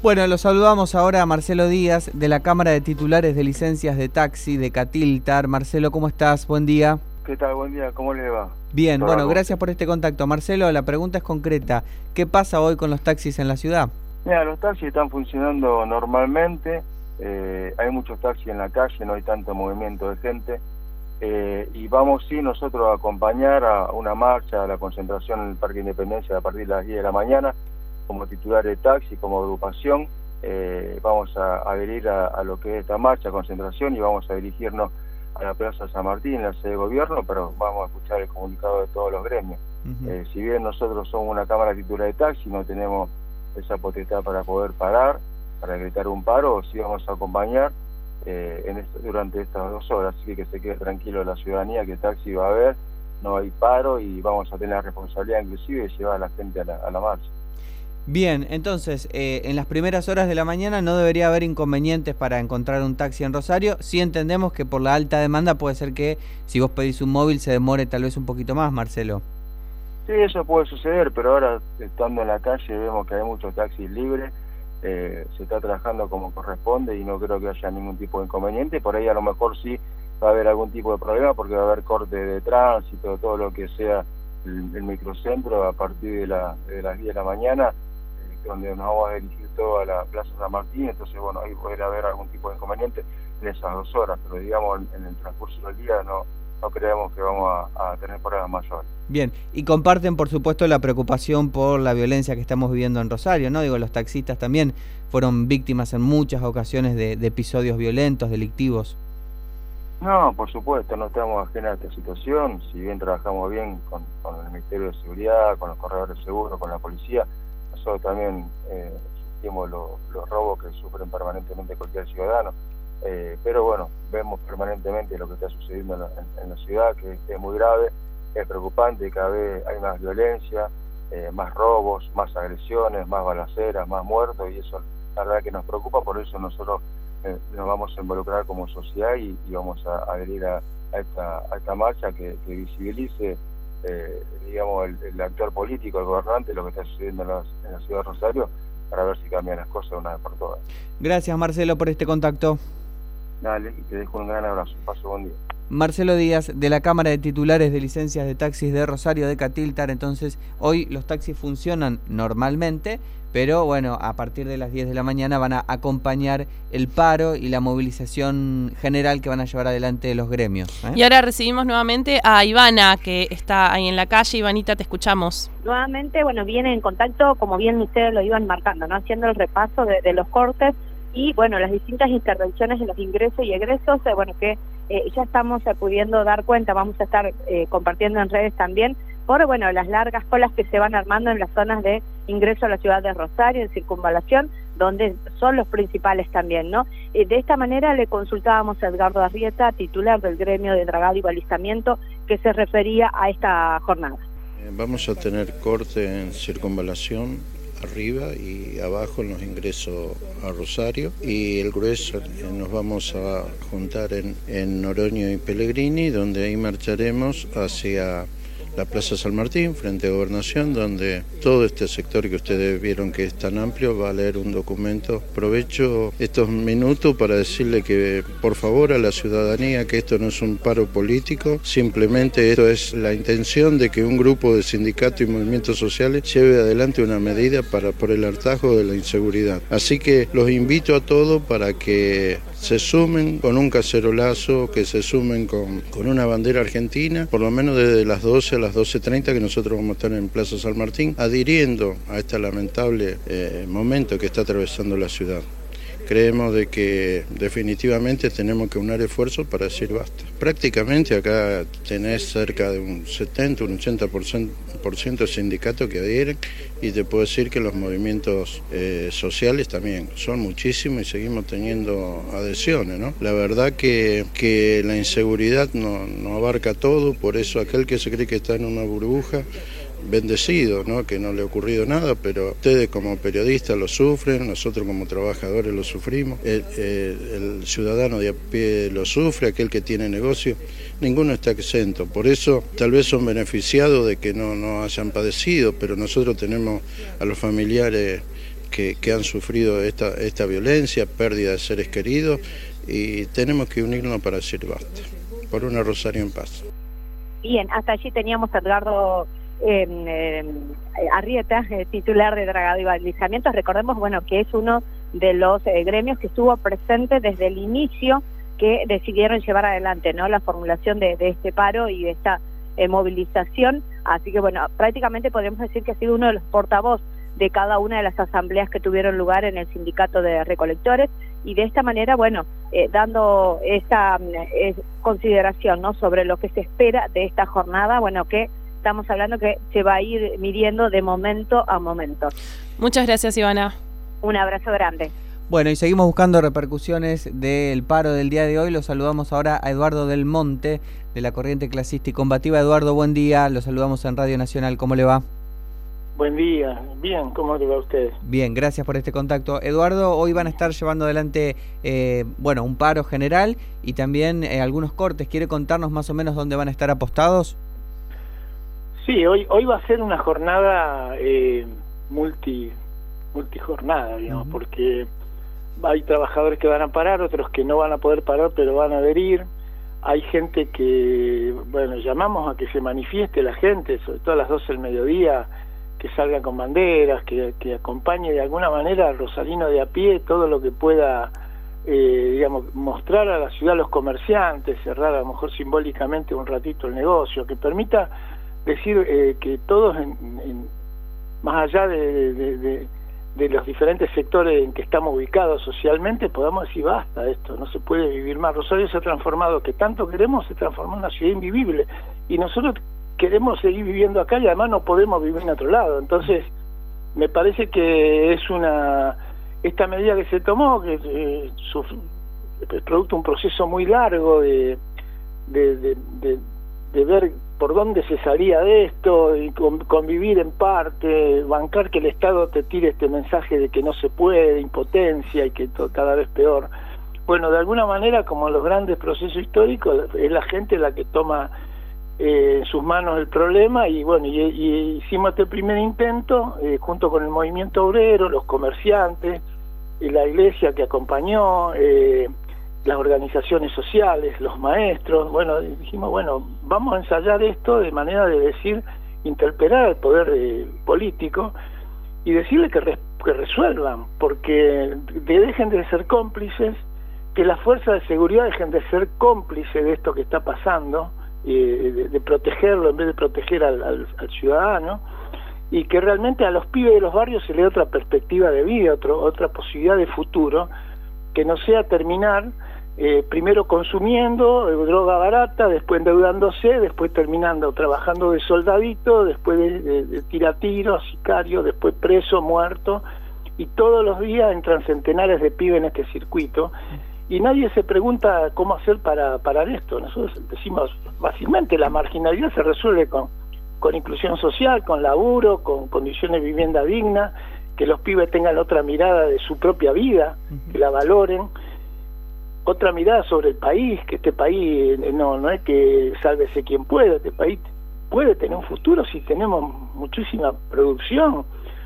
Bueno, lo saludamos ahora a Marcelo Díaz de la Cámara de Titulares de Licencias de Taxi de Catiltar. Marcelo, ¿cómo estás? Buen día. ¿Qué tal? Buen día, ¿cómo le va? Bien, bueno, gracias por este contacto. Marcelo, la pregunta es concreta. ¿Qué pasa hoy con los taxis en la ciudad? Mira, los taxis están funcionando normalmente. Hay muchos taxis en la calle, no hay tanto movimiento de gente. Y vamos sí nosotros a acompañar a una marcha, a la concentración en el Parque Independencia a partir de las 10 de la mañana, como titular de taxi, como agrupación. Vamos a adherir a lo que es esta marcha, concentración, y vamos a dirigirnos a la Plaza San Martín, la sede de gobierno, pero vamos a escuchar el comunicado de todos los gremios. Si bien nosotros somos una cámara titular de taxi, no tenemos esa potestad para poder parar, para gritar un paro, sí vamos a acompañar durante estas 2 horas, así que se quede tranquilo la ciudadanía, que taxi va a haber, no hay paro y vamos a tener la responsabilidad inclusive de llevar a la gente a la marcha. Bien, entonces, en las primeras horas de la mañana no debería haber inconvenientes para encontrar un taxi en Rosario. Sí entendemos que por la alta demanda puede ser que si vos pedís un móvil se demore tal vez un poquito más, Marcelo. Sí, eso puede suceder, pero ahora estando en la calle vemos que hay muchos taxis libres, se está trabajando como corresponde y no creo que haya ningún tipo de inconveniente. Por ahí a lo mejor sí va a haber algún tipo de problema porque va a haber corte de tránsito, todo lo que sea el microcentro a partir de las 10 de la mañana, donde nos vamos a dirigir todo a la Plaza San Martín. Entonces bueno, ahí podría haber algún tipo de inconveniente en esas 2 horas, pero digamos en el transcurso del día no creemos que vamos a tener problemas mayores. Bien, y comparten por supuesto la preocupación por la violencia que estamos viviendo en Rosario, ¿no? Digo, los taxistas también fueron víctimas en muchas ocasiones de episodios violentos, delictivos. No, por supuesto, no estamos ajenos a esta situación. Si bien trabajamos bien con el Ministerio de Seguridad, con los corredores de seguro, con la policía, nosotros también sufrimos los robos que sufren permanentemente cualquier ciudadano. Pero bueno, vemos permanentemente lo que está sucediendo en la ciudad, que es muy grave, es preocupante, cada vez hay más violencia, más robos, más agresiones, más balaceras, más muertos, y eso la verdad que nos preocupa. Por eso nosotros nos vamos a involucrar como sociedad y vamos a adherir a esta marcha que visibilice digamos el actor político, el gobernante, lo que está sucediendo en la ciudad de Rosario, para ver si cambian las cosas una vez por todas. Gracias, Marcelo, por este contacto. Dale, y te dejo un gran abrazo. Paso buen día. Marcelo Díaz, de la Cámara de Titulares de Licencias de Taxis de Rosario de Catiltar. Entonces, hoy los taxis funcionan normalmente, pero bueno, a partir de las 10 de la mañana van a acompañar el paro y la movilización general que van a llevar adelante los gremios. Y ahora recibimos nuevamente a Ivana, que está ahí en la calle. Ivanita, te escuchamos. Nuevamente, bueno, viene en contacto, como bien ustedes lo iban marcando, ¿no? Haciendo el repaso de los cortes y, bueno, las distintas intervenciones de los ingresos y egresos, bueno, que ya estamos pudiendo dar cuenta, vamos a estar compartiendo en redes también, por, bueno, las largas colas que se van armando en las zonas de ingreso a la ciudad de Rosario, en circunvalación, donde son los principales también, ¿no? De esta manera le consultábamos a Edgardo Arrieta, titular del gremio de dragado y balizamiento, que se refería a esta jornada. Vamos a tener corte en circunvalación, arriba y abajo en los ingresos a Rosario, y el grueso nos vamos a juntar en Noroño y Pellegrini, donde ahí marcharemos hacia la Plaza San Martín, frente a Gobernación, donde todo este sector que ustedes vieron que es tan amplio va a leer un documento. Aprovecho estos minutos para decirle que, por favor, a la ciudadanía, que esto no es un paro político, simplemente esto es la intención de que un grupo de sindicatos y movimientos sociales lleve adelante una medida por el hartazgo de la inseguridad. Así que los invito a todos para que se sumen con un cacerolazo, que se sumen con una bandera argentina, por lo menos desde las 12 a las 12:30, que nosotros vamos a estar en Plaza San Martín, adhiriendo a este lamentable momento que está atravesando la ciudad. Creemos de que definitivamente tenemos que unir esfuerzos para decir basta. Prácticamente acá tenés cerca de un 70, un 80% de sindicatos que adhieren, y te puedo decir que los movimientos sociales también son muchísimos y seguimos teniendo adhesiones, ¿no? La verdad que la inseguridad no abarca todo, por eso aquel que se cree que está en una burbuja, bendecido, ¿no? Que no le ha ocurrido nada, pero ustedes como periodistas lo sufren, nosotros como trabajadores lo sufrimos, el ciudadano de a pie lo sufre, aquel que tiene negocio, ninguno está exento. Por eso tal vez son beneficiados de que no hayan padecido, pero nosotros tenemos a los familiares que han sufrido esta violencia, pérdida de seres queridos, y tenemos que unirnos para decir basta, por una Rosario en paz. Bien, hasta allí teníamos a Edgardo Arrieta, titular de Dragado y Balizamientos. Recordemos, bueno, que es uno de los gremios que estuvo presente desde el inicio, que decidieron llevar adelante, ¿no?, la formulación de este paro y de esta movilización. Así que, bueno, prácticamente podemos decir que ha sido uno de los portavoz de cada una de las asambleas que tuvieron lugar en el sindicato de recolectores, y de esta manera, bueno, dando esta consideración, ¿no?, sobre lo que se espera de esta jornada, bueno, que estamos hablando que se va a ir midiendo de momento a momento. Muchas gracias, Ivana. Un abrazo grande. Bueno, y seguimos buscando repercusiones del paro del día de hoy. Lo saludamos ahora a Eduardo Del Monte, de la Corriente Clasista y Combativa. Eduardo, buen día. Lo saludamos en Radio Nacional. ¿Cómo le va? Buen día. Bien, ¿cómo le va a usted? Bien, gracias por este contacto. Eduardo, hoy van a estar llevando adelante, bueno, un paro general y también algunos cortes. ¿Quiere contarnos más o menos dónde van a estar apostados? Sí, hoy va a ser una jornada multijornada, digamos, porque hay trabajadores que van a parar, otros que no van a poder parar, pero van a adherir. Hay gente que, bueno, llamamos a que se manifieste la gente, sobre todo a las 12 del mediodía, que salga con banderas, que acompañe de alguna manera al rosarino de a pie todo lo que pueda, digamos, mostrar a la ciudad, a los comerciantes, cerrar a lo mejor simbólicamente un ratito el negocio, que permita decir que todos, más allá de los diferentes sectores en que estamos ubicados socialmente, podamos decir basta, esto no se puede vivir más. Rosario se ha transformado, que tanto queremos, se transformó en una ciudad invivible, y nosotros queremos seguir viviendo acá y además no podemos vivir en otro lado. Entonces me parece que es esta medida que se tomó, que es producto de un proceso muy largo de ver por dónde se salía de esto, y convivir en parte, bancar que el Estado te tire este mensaje de que no se puede, de impotencia y que cada vez peor. Bueno, de alguna manera, como los grandes procesos históricos, es la gente la que toma en sus manos el problema, y bueno, y hicimos este primer intento junto con el movimiento obrero, los comerciantes, la iglesia que acompañó, las organizaciones sociales, los maestros. Bueno, dijimos, bueno, vamos a ensayar esto de manera de decir, interpelar al poder político y decirle que resuelvan, porque dejen de ser cómplices, que las fuerzas de seguridad dejen de ser cómplices de esto que está pasando, de protegerlo en vez de proteger al ciudadano, y que realmente a los pibes de los barrios se le dé otra perspectiva de vida, otra posibilidad de futuro, que no sea terminar primero consumiendo droga barata, después endeudándose, después terminando trabajando de soldadito, después de tiros, sicario, después preso, muerto, y todos los días entran centenares de pibes en este circuito, y nadie se pregunta cómo hacer para parar esto. Nosotros decimos fácilmente, la marginalidad se resuelve con inclusión social, con laburo, con condiciones de vivienda digna, que los pibes tengan otra mirada de su propia vida, que la valoren, otra mirada sobre el país, que este país no es que sálvese quien pueda, este país puede tener un futuro si tenemos muchísima producción.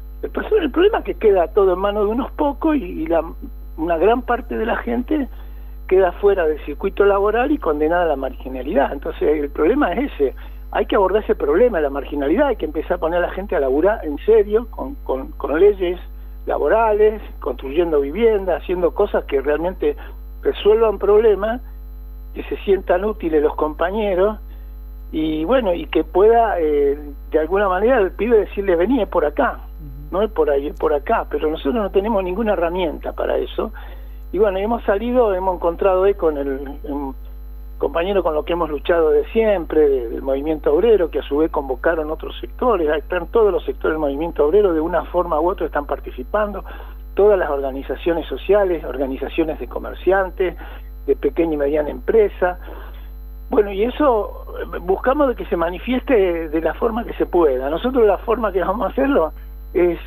El problema es que queda todo en manos de unos pocos, y una gran parte de la gente queda fuera del circuito laboral y condenada a la marginalidad. Entonces el problema es ese. Hay que abordar ese problema de la marginalidad, hay que empezar a poner a la gente a laburar en serio, con leyes laborales, construyendo viviendas, haciendo cosas que realmente resuelvan problemas, que se sientan útiles los compañeros, y bueno, y que pueda de alguna manera el pibe decirle, vení, es por acá, no es por ahí, es por acá, pero nosotros no tenemos ninguna herramienta para eso. Y bueno, hemos encontrado con el compañero con lo que hemos luchado de siempre, del movimiento obrero, que a su vez convocaron otros sectores. Ahí están todos los sectores del movimiento obrero, de una forma u otra están participando, todas las organizaciones sociales, organizaciones de comerciantes, de pequeña y mediana empresa. Bueno, y eso buscamos de que se manifieste de la forma que se pueda. Nosotros la forma que vamos a hacerlo es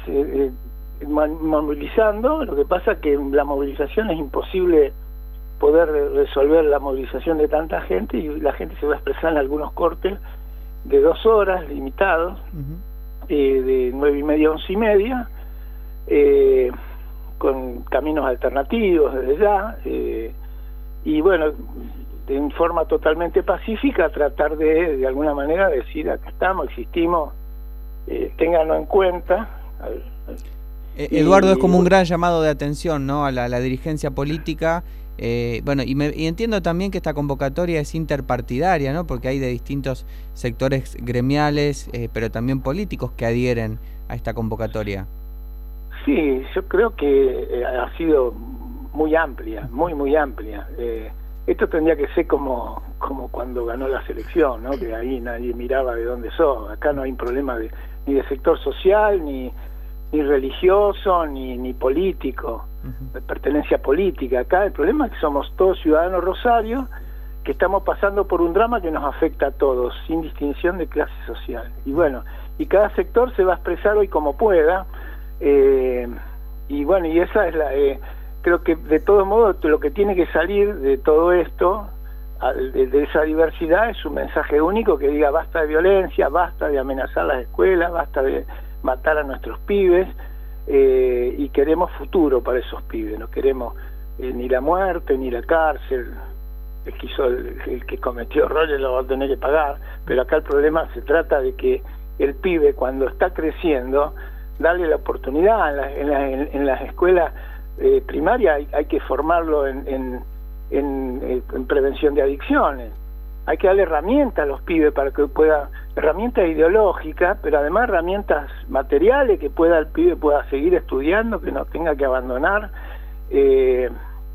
movilizando. Lo que pasa es que la movilización es imposible poder resolver la movilización de tanta gente, y la gente se va a expresar en algunos cortes de 2 horas limitados, de 9:30 a 11:30, con caminos alternativos desde ya, y bueno, en forma totalmente pacífica tratar de alguna manera decir acá estamos, existimos, ténganlo en cuenta. Eduardo, es como un gran llamado de atención, ¿no?, a la dirigencia política. Bueno, y entiendo también que esta convocatoria es interpartidaria, ¿no?, porque hay de distintos sectores gremiales, pero también políticos que adhieren a esta convocatoria. Sí, yo creo que ha sido muy amplia, muy amplia. Esto tendría que ser como cuando ganó la selección, ¿no?, que ahí nadie miraba de dónde sos. Acá no hay un problema ni de sector social, ni religioso, ni político, de pertenencia política. Acá el problema es que somos todos ciudadanos rosarios que estamos pasando por un drama que nos afecta a todos, sin distinción de clase social. Y bueno, y cada sector se va a expresar hoy como pueda, y bueno, y esa es creo que de todos modos lo que tiene que salir de todo esto, de esa diversidad, es un mensaje único que diga basta de violencia, basta de amenazar las escuelas, basta de matar a nuestros pibes, y queremos futuro para esos pibes, no queremos ni la muerte ni la cárcel. El que cometió errores lo va a tener que pagar, pero acá el problema se trata de que el pibe, cuando está creciendo, darle la oportunidad. En las escuelas primarias hay que formarlo en prevención de adicciones. Hay que darle herramientas a los pibes para que herramientas ideológicas, pero además herramientas materiales, que el pibe pueda seguir estudiando, que no tenga que abandonar, que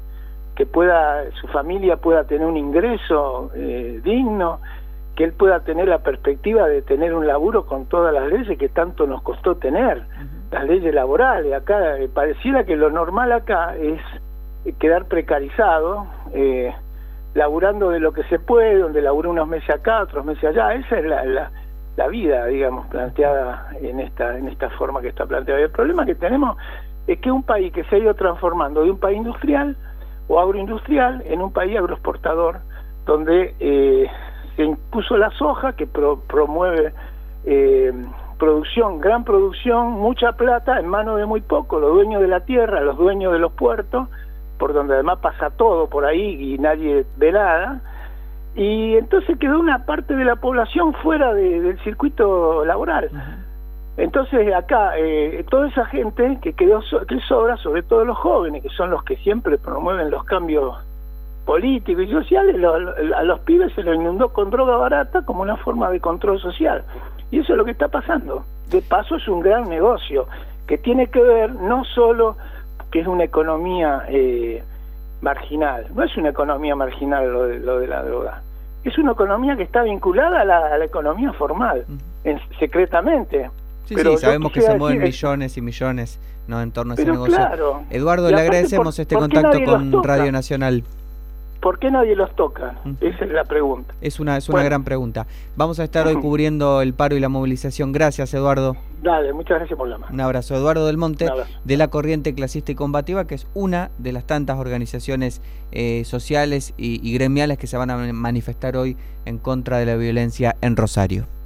su familia pueda tener un ingreso digno, que él pueda tener la perspectiva de tener un laburo con todas las leyes que tanto nos costó tener, las leyes laborales. Acá pareciera que lo normal acá es quedar precarizado, laburando de lo que se puede, donde labura unos meses acá, otros meses allá. Esa es la vida, digamos, planteada en esta forma que está planteada. Y el problema que tenemos es que un país que se ha ido transformando de un país industrial o agroindustrial en un país agroexportador, donde se impuso la soja, que promueve producción, gran producción, mucha plata en manos de muy pocos, los dueños de la tierra, los dueños de los puertos, por donde además pasa todo por ahí y nadie ve nada, y entonces quedó una parte de la población fuera del circuito laboral. Entonces acá toda esa gente que sobra, sobre todo los jóvenes, que son los que siempre promueven los cambios políticos y sociales, a los pibes se los inundó con droga barata como una forma de control social, y eso es lo que está pasando. De paso es un gran negocio que tiene que ver no solo que es una economía marginal, no es una economía marginal lo de la droga, es una economía que está vinculada a la economía formal, secretamente. Sí, pero sí, sabemos que se mueven millones y millones, ¿no?, en torno a ese negocio. Claro. Eduardo, le agradecemos este contacto con Radio Nacional. ¿Por qué nadie los toca? Esa es la pregunta. Es una gran pregunta. Vamos a estar hoy cubriendo el paro y la movilización. Gracias, Eduardo. Dale, muchas gracias por la mano. Un abrazo. Eduardo Del Monte, de la Corriente Clasista y Combativa, que es una de las tantas organizaciones sociales y gremiales que se van a manifestar hoy en contra de la violencia en Rosario.